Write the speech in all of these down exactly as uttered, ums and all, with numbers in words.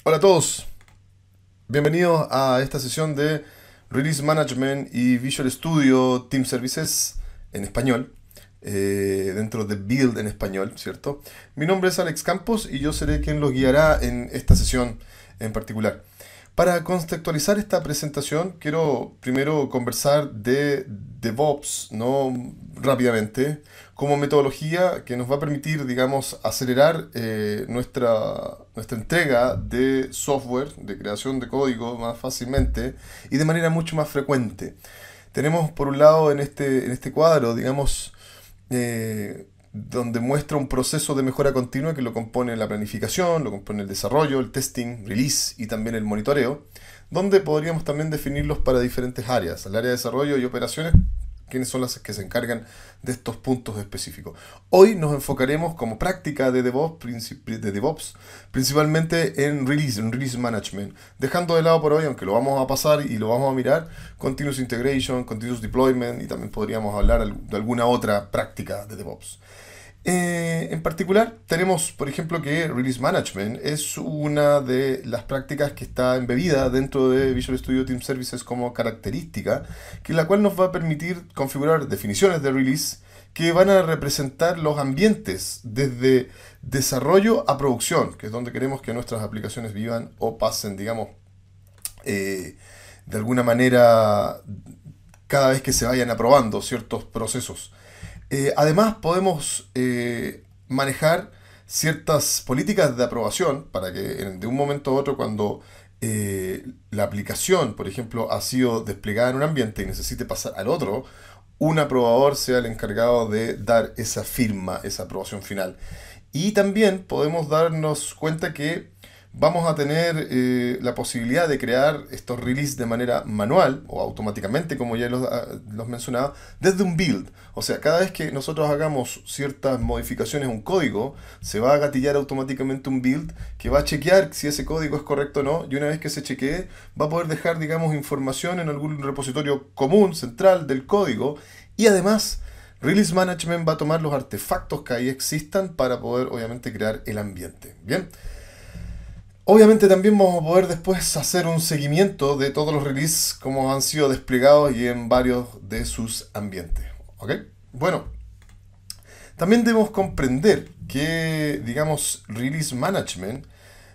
Hola a todos, bienvenidos a esta sesión de Release Management y Visual Studio Team Services en español, eh, dentro de Build en español, ¿cierto? Mi nombre es Alex Campos y yo seré quien los guiará en esta sesión en particular. Para contextualizar esta presentación, quiero primero conversar de DevOps, ¿no? Rápidamente, como metodología que nos va a permitir, digamos, acelerar eh, nuestra, nuestra entrega de software, de creación de código más fácilmente y de manera mucho más frecuente. Tenemos por un lado en este, en este cuadro, digamos, eh, donde muestra un proceso de mejora continua que lo compone la planificación, lo compone el desarrollo, el testing, release y también el monitoreo, donde podríamos también definirlos para diferentes áreas, el área de desarrollo y operaciones, quienes son las que se encargan de estos puntos específicos. Hoy nos enfocaremos como práctica de DevOps, de DevOps principalmente en release, en release management, dejando de lado por hoy, aunque lo vamos a pasar y lo vamos a mirar, continuous integration, continuous deployment y también podríamos hablar de alguna otra práctica de DevOps. Eh, en particular, tenemos, por ejemplo, que Release Management es una de las prácticas que está embebida dentro de Visual Studio Team Services como característica, que la cual nos va a permitir configurar definiciones de release que van a representar los ambientes desde desarrollo a producción, que es donde queremos que nuestras aplicaciones vivan o pasen, digamos, eh, de alguna manera cada vez que se vayan aprobando ciertos procesos. Eh, además, podemos eh, manejar ciertas políticas de aprobación para que de un momento a otro, cuando eh, la aplicación, por ejemplo, ha sido desplegada en un ambiente y necesite pasar al otro, un aprobador sea el encargado de dar esa firma, esa aprobación final. Y también podemos darnos cuenta que vamos a tener eh, la posibilidad de crear estos releases de manera manual o automáticamente, como ya los, los mencionaba, desde un build. O sea, cada vez que nosotros hagamos ciertas modificaciones a un código, se va a gatillar automáticamente un build que va a chequear si ese código es correcto o no, y una vez que se chequee, va a poder dejar, digamos, información en algún repositorio común, central del código, y además Release Management va a tomar los artefactos que ahí existan para poder, obviamente, crear el ambiente. Bien. Obviamente también vamos a poder después hacer un seguimiento de todos los releases como han sido desplegados y en varios de sus ambientes. ¿Ok? Bueno, también debemos comprender que, digamos, Release Management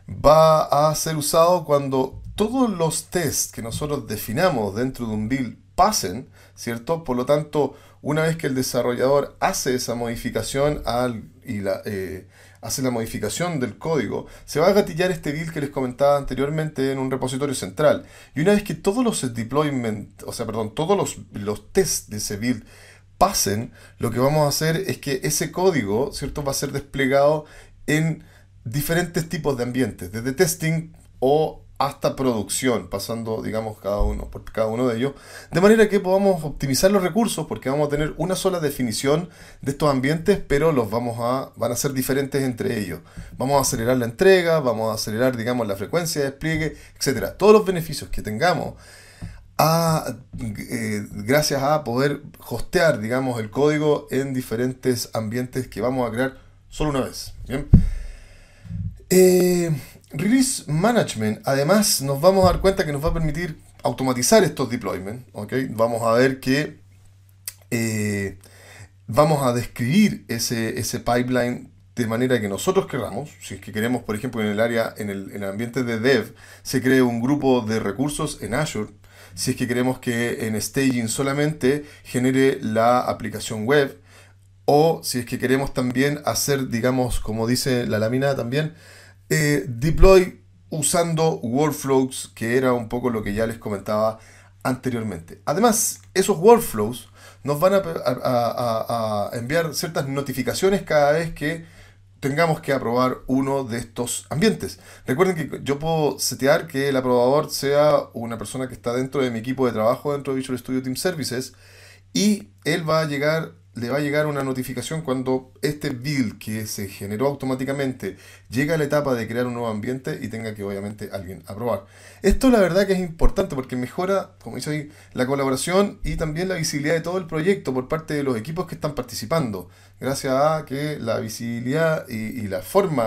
va a ser usado cuando todos los tests que nosotros definamos dentro de un build pasen, ¿cierto? Por lo tanto, una vez que el desarrollador hace esa modificación al, y la... Eh, hace la modificación del código, se va a gatillar este build que les comentaba anteriormente en un repositorio central. Y una vez que todos los deployment, o sea, perdón, todos los, los tests de ese build pasen, lo que vamos a hacer es que ese código, ¿cierto?, va a ser desplegado en diferentes tipos de ambientes, desde testing o hasta producción, pasando, digamos, cada uno por cada uno de ellos, de manera que podamos optimizar los recursos, porque vamos a tener una sola definición de estos ambientes, pero los vamos a, van a ser diferentes entre ellos. Vamos a acelerar la entrega, vamos a acelerar, digamos, la frecuencia de despliegue, etcétera. Todos los beneficios que tengamos a, eh, gracias a poder hostear, digamos, el código en diferentes ambientes que vamos a crear solo una vez. Bien. Eh, Release Management, además, nos vamos a dar cuenta que nos va a permitir automatizar estos deployments. ¿Okay? Vamos a ver que eh, vamos a describir ese, ese pipeline de manera que nosotros queramos. Si es que queremos, por ejemplo, en el área, en el, en el ambiente de Dev, se cree un grupo de recursos en Azure. Si es que queremos que en Staging solamente genere la aplicación web. O si es que queremos también hacer, digamos, como dice la lámina también, Eh, deploy usando workflows, que era un poco lo que ya les comentaba anteriormente. Además, esos workflows nos van a, a, a, a enviar ciertas notificaciones cada vez que tengamos que aprobar uno de estos ambientes. Recuerden que yo puedo setear que el aprobador sea una persona que está dentro de mi equipo de trabajo dentro de Visual Studio Team Services, y él va a llegar le va a llegar una notificación cuando este build que se generó automáticamente llega a la etapa de crear un nuevo ambiente y tenga que, obviamente, alguien aprobar. Esto la verdad que es importante porque mejora, como dice ahí, la colaboración y también la visibilidad de todo el proyecto por parte de los equipos que están participando, gracias a que la visibilidad y, y la forma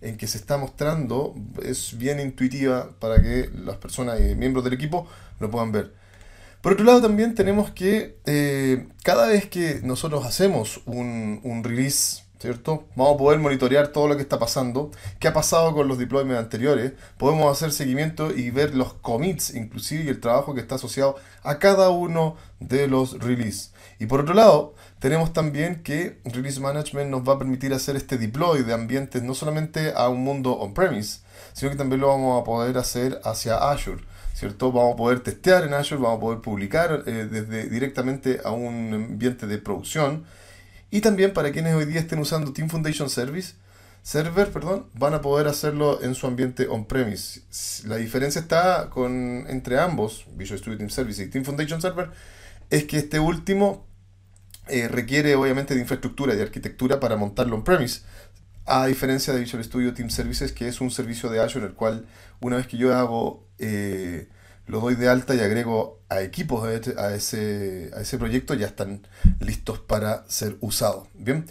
en que se está mostrando es bien intuitiva para que las personas y miembros del equipo lo puedan ver. Por otro lado, también tenemos que eh, cada vez que nosotros hacemos un, un release, ¿cierto? Vamos a poder monitorear todo lo que está pasando, qué ha pasado con los deployments anteriores, podemos hacer seguimiento y ver los commits, inclusive, y el trabajo que está asociado a cada uno de los releases. Y por otro lado, tenemos también que Release Management nos va a permitir hacer este deploy de ambientes no solamente a un mundo on-premise, sino que también lo vamos a poder hacer hacia Azure, ¿cierto? Vamos a poder testear en Azure, vamos a poder publicar eh, desde directamente a un ambiente de producción. Y también para quienes hoy día estén usando Team Foundation Service, Server, perdón, van a poder hacerlo en su ambiente on-premise. La diferencia está con, entre ambos, Visual Studio Team Service y Team Foundation Server, es que este último eh, requiere obviamente de infraestructura y de arquitectura para montarlo on-premise, a diferencia de Visual Studio Team Services, que es un servicio de Azure, el cual una vez que yo hago, eh, lo doy de alta y agrego a equipos a ese, a ese, a ese proyecto, ya están listos para ser usados. Bien.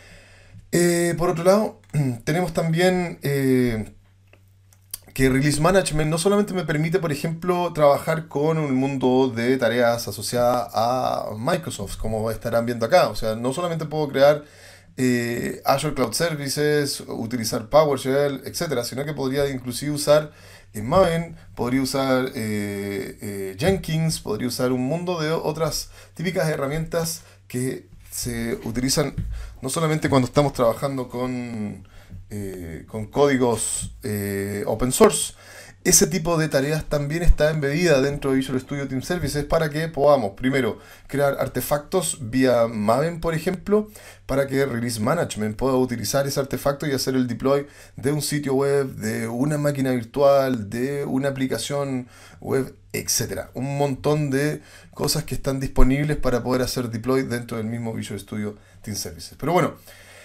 Eh, por otro lado, tenemos también eh, que Release Management no solamente me permite, por ejemplo, trabajar con un mundo de tareas asociadas a Microsoft, como estarán viendo acá. O sea, no solamente puedo crear eh, Azure Cloud Services, utilizar PowerShell, etcétera, sino que podría inclusive usar eh, Maven, podría usar eh, eh, Jenkins, podría usar un mundo de otras típicas herramientas que se utilizan no solamente cuando estamos trabajando con, eh, con códigos eh, open source. Ese tipo de tareas también está embebida dentro de Visual Studio Team Services para que podamos, primero, crear artefactos vía Maven, por ejemplo, para que Release Management pueda utilizar ese artefacto y hacer el deploy de un sitio web, de una máquina virtual, de una aplicación web, etcétera. Un montón de cosas que están disponibles para poder hacer deploy dentro del mismo Visual Studio Team Services. Pero bueno,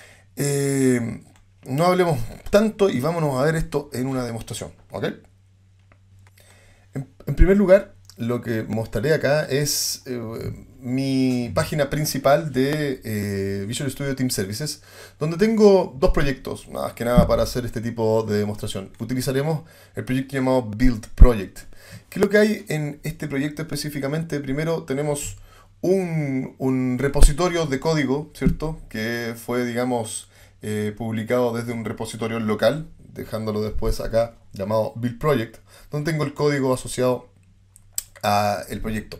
eh, no hablemos tanto y vámonos a ver esto en una demostración, ¿ok? En, en primer lugar, lo que mostraré acá es eh, mi página principal de eh, Visual Studio Team Services, donde tengo dos proyectos, más que nada para hacer este tipo de demostración. Utilizaremos el proyecto llamado Build Project. ¿Qué es lo que hay en este proyecto específicamente? Primero tenemos un, un repositorio de código, ¿cierto? Que fue, digamos, eh, publicado desde un repositorio local, dejándolo después acá, llamado Build Project, donde tengo el código asociado al proyecto.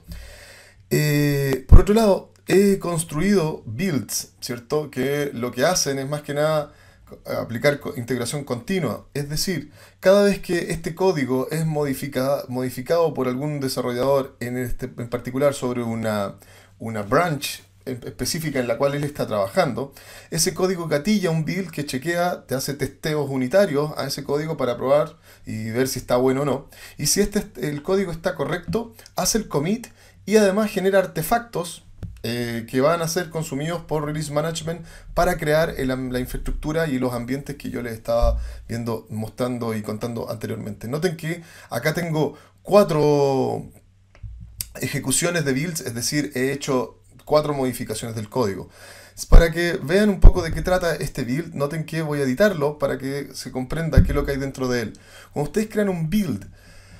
Eh, por otro lado, he construido builds, ¿cierto? Que lo que hacen es más que nada aplicar integración continua. Es decir, cada vez que este código es modificado, modificado por algún desarrollador, en, este, en particular sobre una, una branch específica en la cual él está trabajando, ese código gatilla un build que chequea, te hace testeos unitarios a ese código para probar y ver si está bueno o no. Y si este, el código está correcto, hace el commit y además genera artefactos eh, que van a ser consumidos por Release Management para crear el, la infraestructura y los ambientes que yo les estaba viendo, mostrando y contando anteriormente. Noten que acá tengo cuatro ejecuciones de builds, es decir, he hecho cuatro modificaciones del código. Para que vean un poco de qué trata este build, noten que voy a editarlo para que se comprenda qué es lo que hay dentro de él. Cuando ustedes crean un build,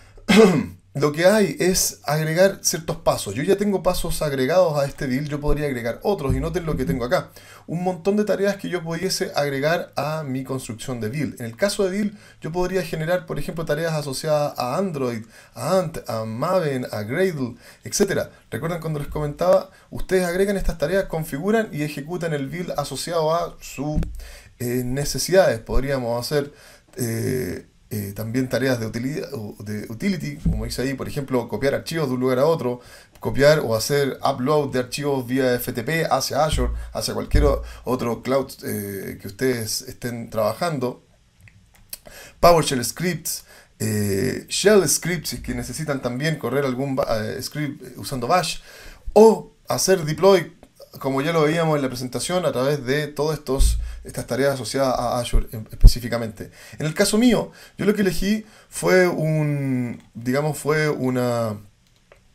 lo que hay es agregar ciertos pasos. Yo ya tengo pasos agregados a este build, yo podría agregar otros y noten lo que tengo acá. Un montón de tareas que yo pudiese agregar a mi construcción de build. En el caso de build, yo podría generar, por ejemplo, tareas asociadas a Android, a Ant, a Maven, a Gradle, etcétera. ¿Recuerdan cuando les comentaba? Ustedes agregan estas tareas, configuran y ejecutan el build asociado a sus eh, necesidades. Podríamos hacer Eh, Eh, también tareas de utilidad, de utility, como dice ahí, por ejemplo, copiar archivos de un lugar a otro, copiar o hacer upload de archivos vía F T P hacia Azure, hacia cualquier otro cloud eh, que ustedes estén trabajando. PowerShell scripts, eh, Shell scripts que necesitan también correr algún eh, script usando Bash, o hacer deploy, como ya lo veíamos en la presentación, a través de todas estos estas tareas asociadas a Azure específicamente. En el caso mío, yo lo que elegí fue un, digamos, fue una,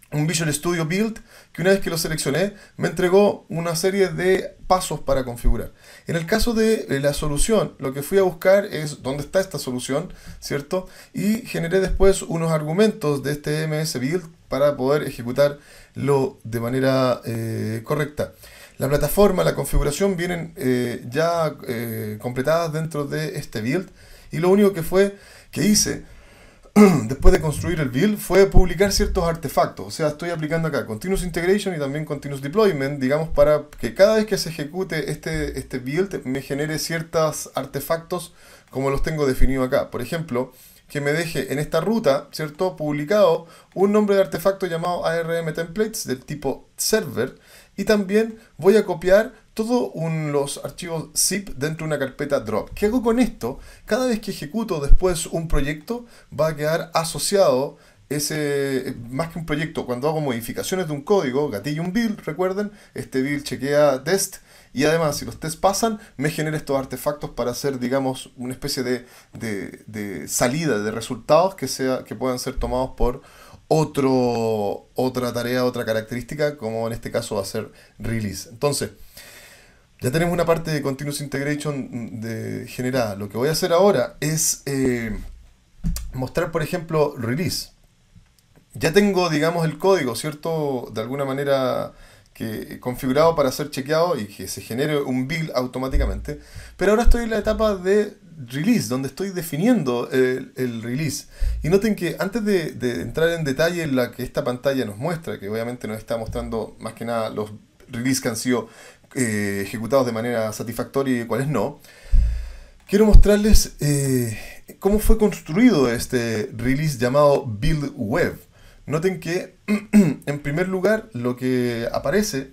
un Visual Studio Build que una vez que lo seleccioné me entregó una serie de pasos para configurar. En el caso de la solución, lo que fui a buscar es dónde está esta solución, ¿cierto? Y generé después unos argumentos de este M S Build para poder ejecutarlo de manera eh, correcta. La plataforma, la configuración vienen eh, ya eh, completadas dentro de este build, y lo único que fue que hice después de construir el build fue publicar ciertos artefactos. O sea, estoy aplicando acá Continuous Integration y también Continuous Deployment, digamos, para que cada vez que se ejecute este, este build me genere ciertos artefactos como los tengo definido acá. Por ejemplo, que me deje en esta ruta, ¿cierto?, publicado un nombre de artefacto llamado A R M Templates del tipo server, y también voy a copiar todos los archivos zip dentro de una carpeta drop. ¿Qué hago con esto? Cada vez que ejecuto después un proyecto va a quedar asociado ese, más que un proyecto, cuando hago modificaciones de un código, gatillo un build, recuerden, este build chequea test, y además si los tests pasan, me genera estos artefactos para hacer, digamos, una especie de, de, de salida de resultados que, sea, que puedan ser tomados por otro, otra tarea, otra característica, como en este caso va a ser release. Entonces, ya tenemos una parte de Continuous Integration de, generada. Lo que voy a hacer ahora es eh, mostrar, por ejemplo, release. Ya tengo, digamos, el código, ¿cierto?, de alguna manera que, configurado para ser chequeado y que se genere un build automáticamente. Pero ahora estoy en la etapa de release, donde estoy definiendo el, el release. Y noten que antes de, de entrar en detalle en la que esta pantalla nos muestra, que obviamente nos está mostrando más que nada los releases que han sido eh, ejecutados de manera satisfactoria y cuáles no, quiero mostrarles eh, cómo fue construido este release llamado Build Web. Noten que, en primer lugar, lo que aparece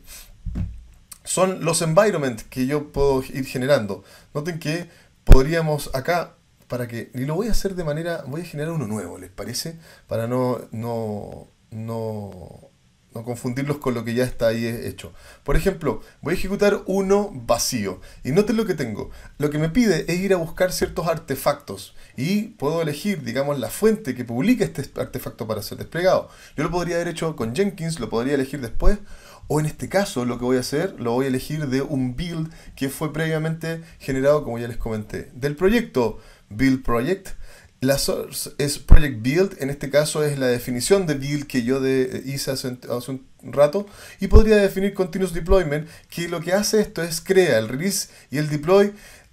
son los environments que yo puedo ir generando. Noten que podríamos acá, para que, y lo voy a hacer de manera, voy a generar uno nuevo, ¿les parece? Para no, no, no, no confundirlos con lo que ya está ahí hecho. Por ejemplo, voy a ejecutar uno vacío. Y noten lo que tengo. Lo que me pide es ir a buscar ciertos artefactos. Y puedo elegir, digamos, la fuente que publica este artefacto para ser desplegado. Yo lo podría haber hecho con Jenkins, lo podría elegir después. O en este caso, lo que voy a hacer, lo voy a elegir de un build que fue previamente generado, como ya les comenté. Del proyecto Build Project, la source es Project Build, en este caso es la definición de build que yo de, hice hace, hace un rato. Y podría definir Continuous Deployment, que lo que hace esto es crea el release y el deploy,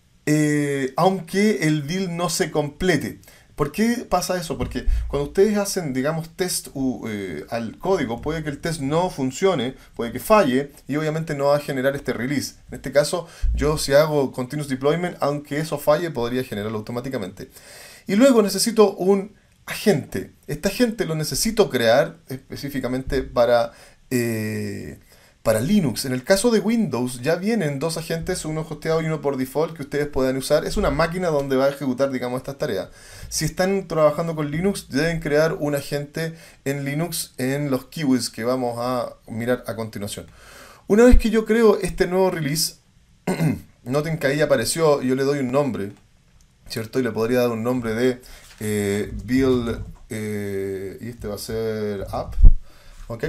eh, aunque el build no se complete. ¿Por qué pasa eso? Porque cuando ustedes hacen, digamos, test uh, eh, al código, puede que el test no funcione, puede que falle, y obviamente no va a generar este release. En este caso, yo si hago Continuous Deployment, aunque eso falle, podría generarlo automáticamente. Y luego necesito un agente. Este agente lo necesito crear específicamente para... Eh, Para Linux. En el caso de Windows ya vienen dos agentes, uno hosteado y uno por default, que ustedes puedan usar. Es una máquina donde va a ejecutar, digamos, estas tareas. Si están trabajando con Linux, deben crear un agente en Linux en los kiwis que vamos a mirar a continuación. Una vez que yo creo este nuevo release, noten que ahí apareció, yo le doy un nombre, ¿cierto? Y le podría dar un nombre de eh, build, eh, y este va a ser app, ¿ok?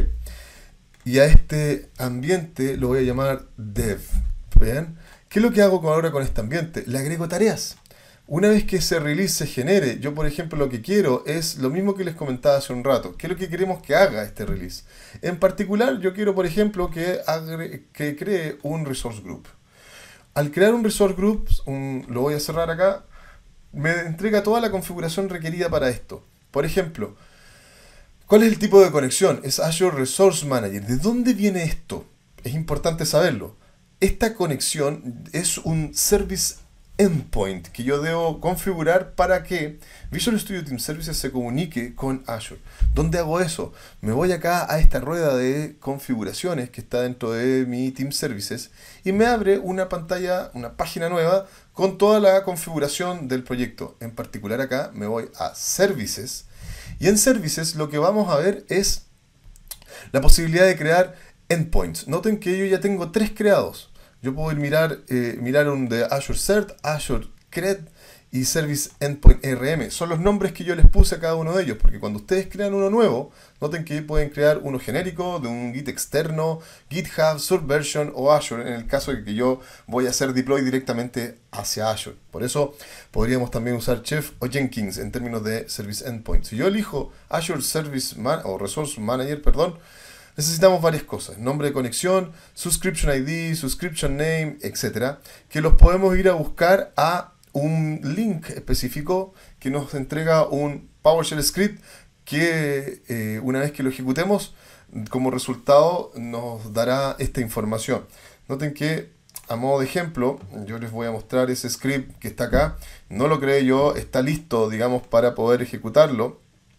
Y a este ambiente lo voy a llamar dev. ¿Vean? ¿Qué es lo que hago ahora con este ambiente? Le agrego tareas. Una vez que ese release se genere, yo por ejemplo lo que quiero es lo mismo que les comentaba hace un rato. ¿Qué es lo que queremos que haga este release? En particular yo quiero por ejemplo que, agre que cree un resource group. Al crear un resource group, un, lo voy a cerrar acá, me entrega toda la configuración requerida para esto. Por ejemplo, ¿cuál es el tipo de conexión? Es Azure Resource Manager. ¿De dónde viene esto? Es importante saberlo. Esta conexión es un Service Endpoint que yo debo configurar para que Visual Studio Team Services se comunique con Azure. ¿Dónde hago eso? Me voy acá a esta rueda de configuraciones que está dentro de mi Team Services y me abre una pantalla, una página nueva con toda la configuración del proyecto. En particular acá me voy a Services. Y en Services lo que vamos a ver es la posibilidad de crear endpoints. Noten que yo ya tengo tres creados. Yo puedo ir mirar, eh, mirar un de Azure Cert, Azure Cred y Service Endpoint R M. Son los nombres que yo les puse a cada uno de ellos, porque cuando ustedes crean uno nuevo, noten que pueden crear uno genérico, de un Git externo, GitHub, Subversion o Azure, en el caso de que yo voy a hacer deploy directamente hacia Azure. Por eso podríamos también usar Chef o Jenkins en términos de Service Endpoint. Si yo elijo Azure Service Man o Resource Manager, perdón, necesitamos varias cosas: nombre de conexión, subscription I D, subscription name, etcétera, que los podemos ir a buscar a un link específico que nos entrega un PowerShell script que eh, una vez que lo ejecutemos, como resultado nos dará esta información. Noten que, a modo de ejemplo, yo les voy a mostrar ese script que está acá. No lo creé yo, está listo, digamos, para poder ejecutarlo.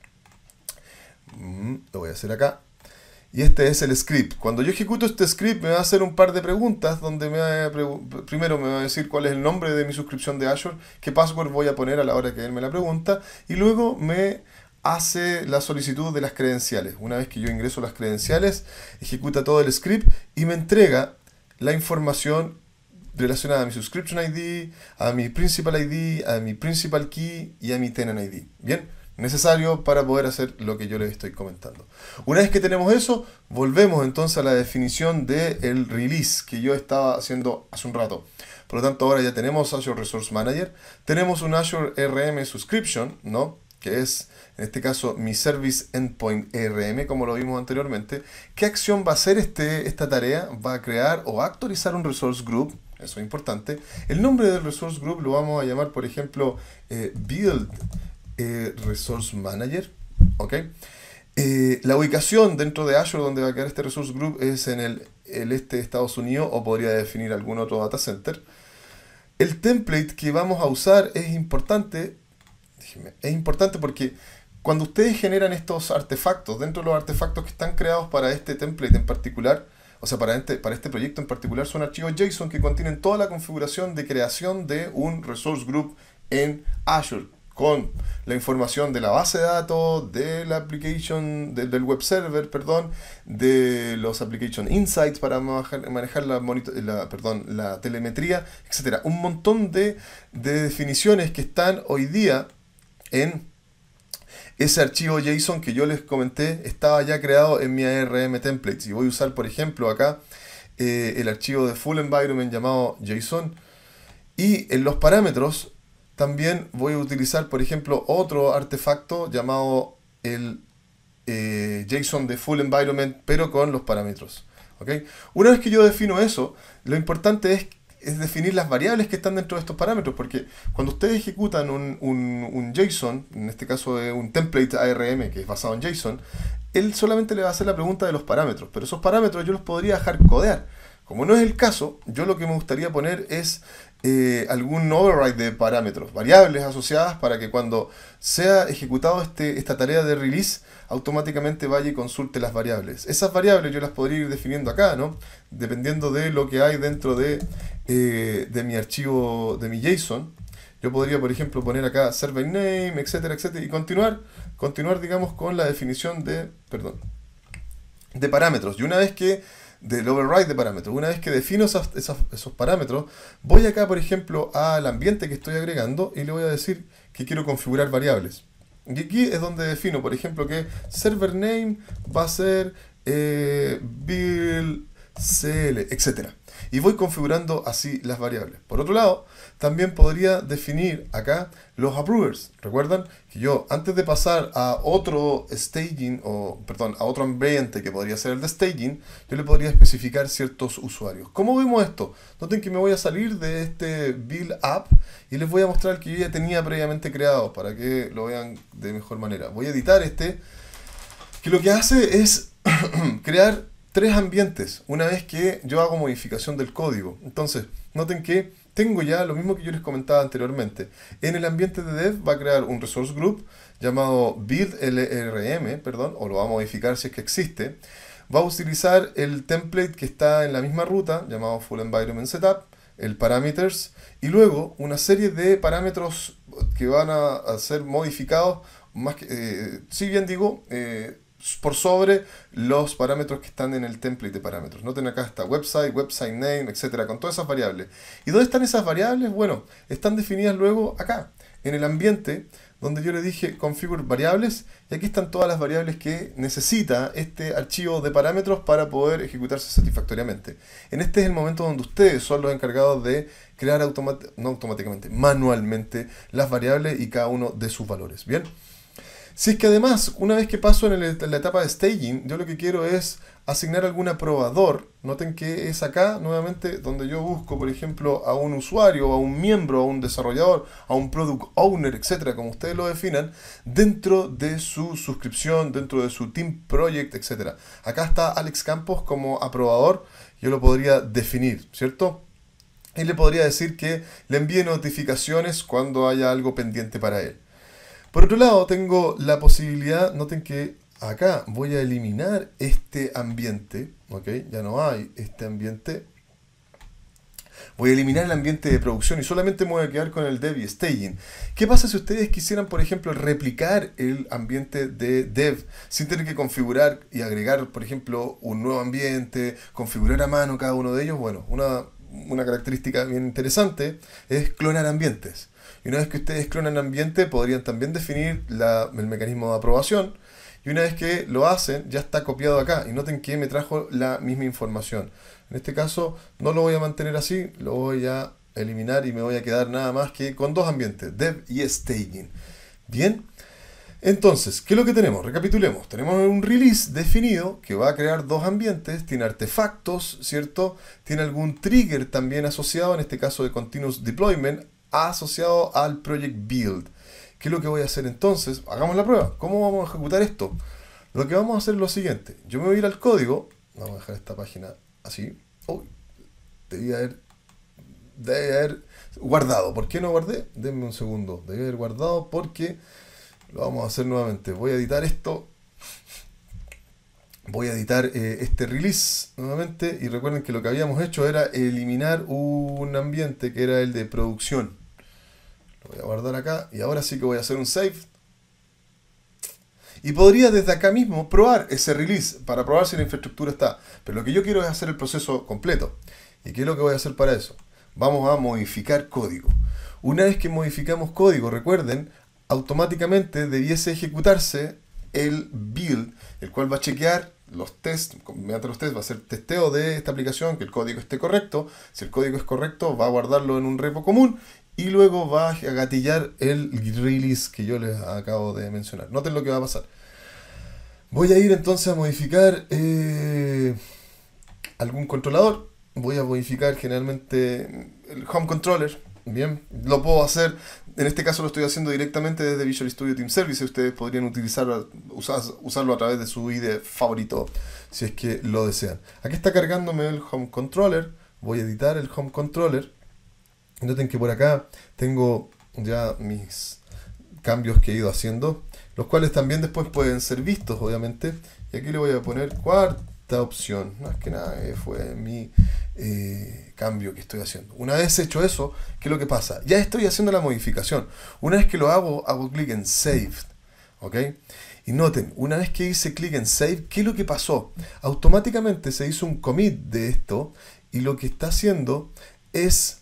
Mm, lo voy a hacer acá. Y este es el script. Cuando yo ejecuto este script me va a hacer un par de preguntas donde me va a primero me va a decir cuál es el nombre de mi suscripción de Azure, qué password voy a poner a la hora que él me la pregunta, y luego me hace la solicitud de las credenciales. Una vez que yo ingreso las credenciales, ejecuta todo el script y me entrega la información relacionada a mi subscription I D, a mi principal I D, a mi principal key y a mi tenant I D. Bien, necesario para poder hacer lo que yo les estoy comentando. Una vez que tenemos eso, volvemos entonces a la definición del release que yo estaba haciendo hace un rato. Por lo tanto, ahora ya tenemos Azure Resource Manager, tenemos un Azure R M Subscription, ¿no?, que es en este caso mi Service Endpoint R M, como lo vimos anteriormente. ¿Qué acción va a hacer este, esta tarea? Va a crear o a actualizar un Resource Group. Eso es importante. El nombre del Resource Group lo vamos a llamar, por ejemplo, eh, Build Eh, Resource Manager, ¿ok? Eh, la ubicación dentro de Azure donde va a quedar este Resource Group es en el, el este de Estados Unidos, o podría definir algún otro data center. El template que vamos a usar es importante, déjeme, es importante porque cuando ustedes generan estos artefactos, dentro de los artefactos que están creados para este template en particular, o sea, para este, para este proyecto en particular, son archivos JSON que contienen toda la configuración de creación de un Resource Group en Azure, con la información de la base de datos, de la application, de, del web server, perdón, de los application insights para manejar, manejar la, la, perdón, la telemetría, etcétera. Un montón de, de definiciones que están hoy día en ese archivo JSON que yo les comenté. Estaba ya creado en mi A R M templates, y voy a usar, por ejemplo, acá eh, el archivo de full environment llamado JSON, y en los parámetros también voy a utilizar, por ejemplo, otro artefacto llamado el eh, JSON de full environment, pero con los parámetros. ¿Okay? Una vez que yo defino eso, lo importante es, es definir las variables que están dentro de estos parámetros, porque cuando ustedes ejecutan un, un, un JSON, en este caso es un template A R M que es basado en JSON, él solamente le va a hacer la pregunta de los parámetros, pero esos parámetros yo los podría dejar codear. Como no es el caso, yo lo que me gustaría poner es eh, algún override de parámetros, variables asociadas, para que cuando sea ejecutado este, esta tarea de release, automáticamente vaya y consulte las variables. Esas variables yo las podría ir definiendo acá, ¿no?, dependiendo de lo que hay dentro de, eh, de mi archivo, de mi JSON. Yo podría, por ejemplo, poner acá server name, etcétera, etcétera, y continuar, continuar, digamos, con la definición de, perdón, de parámetros. Y una vez que del override de parámetros. Una vez que defino esos, esos, esos parámetros, voy acá, por ejemplo, al ambiente que estoy agregando y le voy a decir que quiero configurar variables. Y aquí es donde defino, por ejemplo, que server name va a ser eh, build cl, etcétera. Y voy configurando así las variables. Por otro lado, también podría definir acá los approvers. Recuerdan que yo, antes de pasar a otro staging, o perdón, a otro ambiente que podría ser el de staging, yo le podría especificar ciertos usuarios. ¿Cómo vemos esto? Noten que me voy a salir de este build app y les voy a mostrar el que yo ya tenía previamente creado para que lo vean de mejor manera. Voy a editar este, que lo que hace es crear tres ambientes una vez que yo hago modificación del código. Entonces, noten que tengo ya lo mismo que yo les comentaba anteriormente. En el ambiente de dev va a crear un resource group llamado build L R M, perdón, o lo va a modificar si es que existe. Va a utilizar el template que está en la misma ruta, llamado full environment setup, el parameters, y luego una serie de parámetros que van a, a ser modificados, más que, eh, si bien digo, eh, por sobre los parámetros que están en el template de parámetros. Noten acá está website, website name, etcétera, con todas esas variables. ¿Y dónde están esas variables? Bueno, están definidas luego acá, en el ambiente donde yo le dije configure variables, y aquí están todas las variables que necesita este archivo de parámetros para poder ejecutarse satisfactoriamente. En este es el momento donde ustedes son los encargados de crear automáticamente, no automáticamente, manualmente las variables y cada uno de sus valores. Bien. Si es que además, una vez que paso en, el, en la etapa de staging, yo lo que quiero es asignar algún aprobador. Noten que es acá, nuevamente, donde yo busco, por ejemplo, a un usuario, a un miembro, a un desarrollador, a un product owner, etcétera, como ustedes lo definan, dentro de su suscripción, dentro de su team project, etcétera. Acá está Alex Campos como aprobador, yo lo podría definir, ¿cierto? Y le podría decir que le envíe notificaciones cuando haya algo pendiente para él. Por otro lado, tengo la posibilidad, noten que acá voy a eliminar este ambiente, ¿ok? Ya no hay este ambiente. Voy a eliminar el ambiente de producción y solamente me voy a quedar con el dev y staging. ¿Qué pasa si ustedes quisieran, por ejemplo, replicar el ambiente de dev sin tener que configurar y agregar, por ejemplo, un nuevo ambiente, configurar a mano cada uno de ellos? Bueno, una, una característica bien interesante es clonar ambientes. Y una vez que ustedes clonan ambiente, podrían también definir la, el mecanismo de aprobación. Y una vez que lo hacen, ya está copiado acá. Y noten que me trajo la misma información. En este caso, no lo voy a mantener así. Lo voy a eliminar y me voy a quedar nada más que con dos ambientes, dev y staging. Bien. Entonces, ¿qué es lo que tenemos? Recapitulemos. Tenemos un release definido que va a crear dos ambientes. Tiene artefactos, ¿cierto? Tiene algún trigger también asociado, en este caso de continuous deployment, asociado al project build. ¿Qué es lo que voy a hacer entonces? Hagamos la prueba. ¿Cómo vamos a ejecutar esto? Lo que vamos a hacer es lo siguiente. Yo me voy a ir al código. Vamos a dejar esta página así. Uy, debía haber, debía haber guardado. ¿Por qué no guardé? Denme un segundo. Debía haber guardado porque lo vamos a hacer nuevamente. Voy a editar esto. Voy a editar eh, este release nuevamente. Y recuerden que lo que habíamos hecho era eliminar un ambiente que era el de producción. Lo voy a guardar acá. Y ahora sí que voy a hacer un save. Y podría desde acá mismo probar ese release para probar si la infraestructura está. Pero lo que yo quiero es hacer el proceso completo. ¿Y qué es lo que voy a hacer para eso? Vamos a modificar código. Una vez que modificamos código, recuerden, automáticamente debiese ejecutarse el build, el cual va a chequear los tests, mediante los tests va a hacer testeo de esta aplicación, que el código esté correcto. Si el código es correcto, va a guardarlo en un repo común y luego va a gatillar el release que yo les acabo de mencionar. Noten lo que va a pasar. Voy a ir entonces a modificar eh, algún controlador. Voy a modificar generalmente el home controller. Bien, lo puedo hacer, en este caso lo estoy haciendo directamente desde Visual Studio Team Services. Ustedes podrían utilizarlo, usar, usarlo a través de su I D E favorito si es que lo desean. Aquí está cargándome el home controller. Voy a editar el home controller. Noten que por acá tengo ya mis cambios que he ido haciendo, los cuales también después pueden ser vistos, obviamente. Y aquí le voy a poner cuarta opción. Más que nada eh, fue mi eh, cambio que estoy haciendo. Una vez hecho eso, ¿qué es lo que pasa? Ya estoy haciendo la modificación. Una vez que lo hago, hago clic en Save. ¿Ok? Y noten, una vez que hice clic en Save, ¿qué es lo que pasó? Automáticamente se hizo un commit de esto y lo que está haciendo es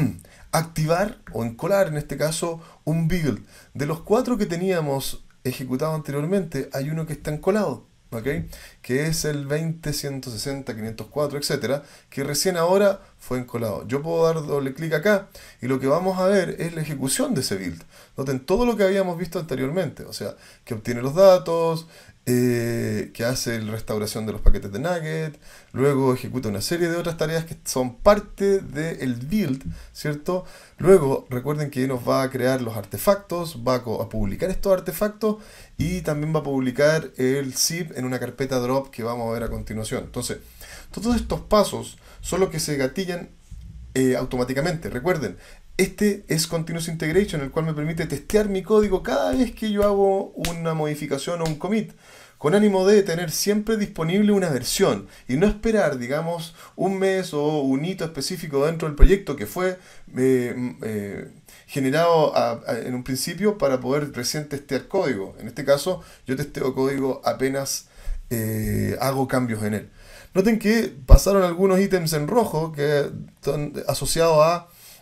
activar o encolar, en este caso, un build. De los cuatro que teníamos ejecutado anteriormente, hay uno que está encolado, ¿ok? Que es el veinte, ciento sesenta, quinientos cuatro, etcétera, que recién ahora fue encolado. Yo puedo dar doble clic acá y lo que vamos a ver es la ejecución de ese build. Noten todo lo que habíamos visto anteriormente, o sea, que obtiene los datos, Eh, que hace la restauración de los paquetes de Nugget, luego ejecuta una serie de otras tareas que son parte del build, ¿cierto? Luego recuerden que nos va a crear los artefactos, va a publicar estos artefactos y también va a publicar el zip en una carpeta drop que vamos a ver a continuación. Entonces, todos estos pasos son los que se gatillan eh, automáticamente. Recuerden, este es Continuous Integration, el cual me permite testear mi código cada vez que yo hago una modificación o un commit, con ánimo de tener siempre disponible una versión y no esperar, digamos, un mes o un hito específico dentro del proyecto que fue eh, eh, generado a, a, en un principio para poder recién testear código. En este caso, yo testeo código apenas eh, hago cambios en él. Noten que pasaron algunos ítems en rojo que están asociados a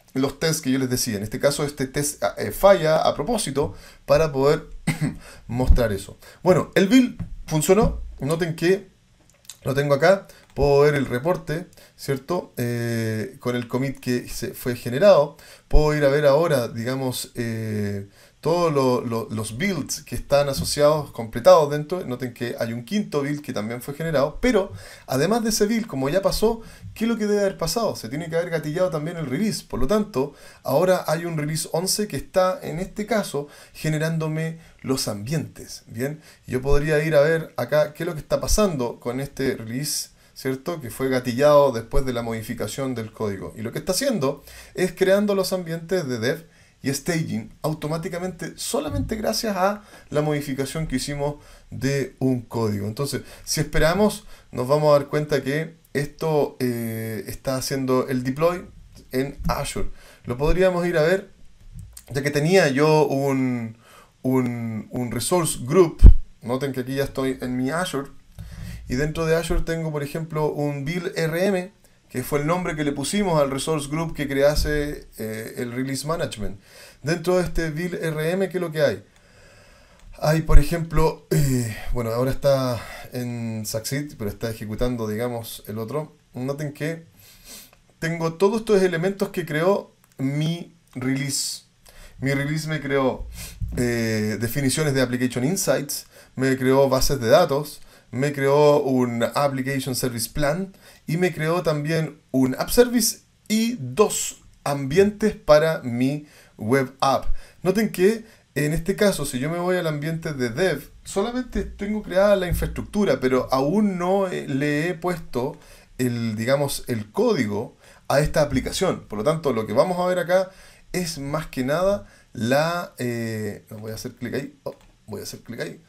los tests que yo les decía. En este caso, este test eh, falla a propósito para poder mostrar eso. Bueno, el build funcionó. Noten que lo tengo acá. Puedo ver el reporte, ¿cierto? Eh, con el commit que se fue generado. Puedo ir a ver ahora, digamos, eh, todos lo, lo, los builds que están asociados, completados dentro. Noten que hay un quinto build que también fue generado. Pero, además de ese build, como ya pasó, ¿qué es lo que debe haber pasado? Se tiene que haber gatillado también el release. Por lo tanto, ahora hay un release once que está, en este caso, generándome los ambientes. Bien, yo podría ir a ver acá qué es lo que está pasando con este release, ¿cierto? Que fue gatillado después de la modificación del código. Y lo que está haciendo es creando los ambientes de dev y staging automáticamente solamente gracias a la modificación que hicimos de un código. Entonces, si esperamos, nos vamos a dar cuenta que esto eh, está haciendo el deploy en Azure. Lo podríamos ir a ver, ya que tenía yo un, un, un resource group. Noten que aquí ya estoy en mi Azure. Y dentro de Azure tengo, por ejemplo, un build R M, que fue el nombre que le pusimos al resource group que crease eh, el release management. Dentro de este build R M, ¿qué es lo que hay? Hay, por ejemplo, eh, bueno, ahora está en Succeed, pero está ejecutando, digamos, el otro. Noten que tengo todos estos elementos que creó mi release. Mi release me creó eh, definiciones de Application Insights, me creó bases de datos, me creó un Application Service Plan y me creó también un App Service y dos ambientes para mi web app. Noten que en este caso, si yo me voy al ambiente de dev, solamente tengo creada la infraestructura, pero aún no le he puesto el, digamos, el código a esta aplicación. Por lo tanto, lo que vamos a ver acá es más que nada la... Eh, no, voy a hacer clic ahí. Oh, voy a hacer clic ahí.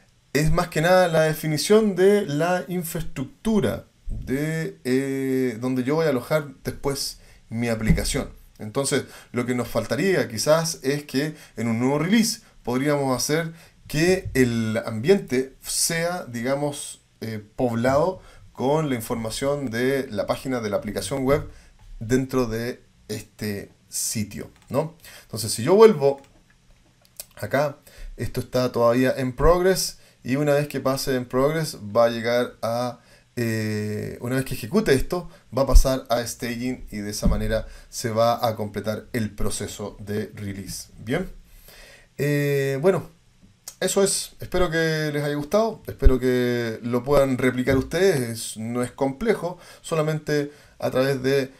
Es más que nada la definición de la infraestructura de eh, donde yo voy a alojar después mi aplicación. Entonces, lo que nos faltaría quizás es que en un nuevo release podríamos hacer que el ambiente sea, digamos, eh, poblado con la información de la página de la aplicación web dentro de este sitio, ¿no? Entonces, si yo vuelvo acá, esto está todavía en progress. Y una vez que pase en progress, va a llegar a, eh, una vez que ejecute esto, va a pasar a staging y de esa manera se va a completar el proceso de release. Bien, eh, bueno, eso es. Espero que les haya gustado, espero que lo puedan replicar ustedes. Es, no es complejo, solamente a través de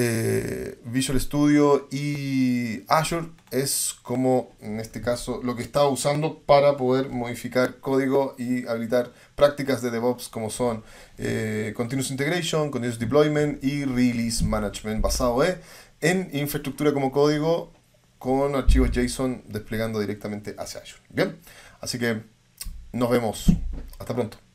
eh, Visual Studio y Azure es como en este caso lo que estaba usando para poder modificar código y habilitar prácticas de DevOps como son eh, Continuous Integration, Continuous Deployment y Release Management basado eh, en infraestructura como código con archivos JSON desplegando directamente hacia Azure. Bien, así que nos vemos. Hasta pronto.